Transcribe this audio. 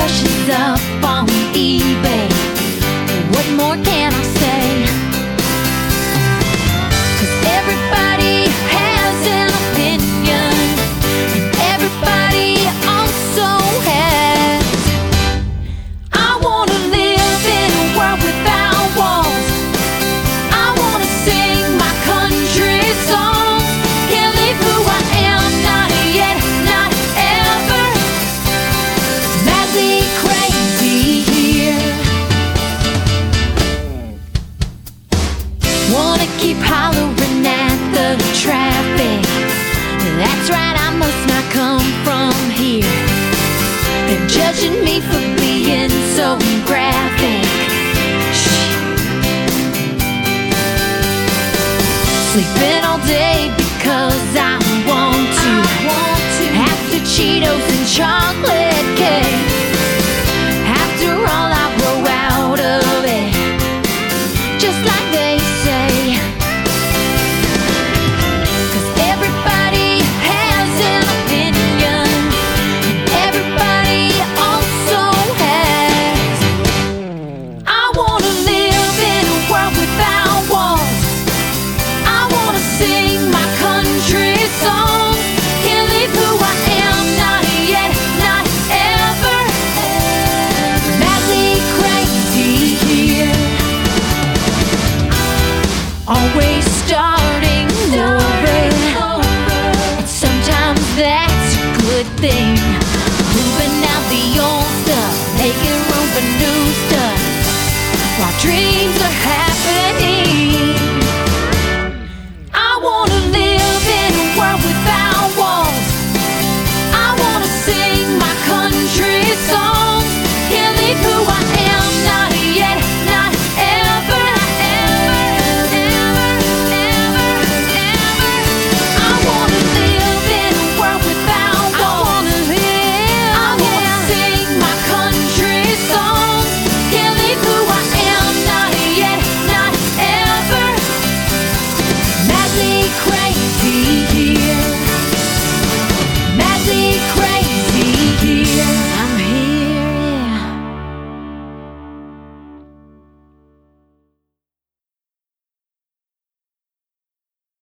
brushes up on eBay. What more can I say? 'Cause everybody has an opinion, and everybody also has. I wanna live in a world without walls. I wanna sing my country songs. Can't live who I am, not yet, not ever. Madly crazy here. Wanna keep hollering at the traffic. That's right, I must not come from here. They're judging me for being so graphic. Shh. Sleeping all day because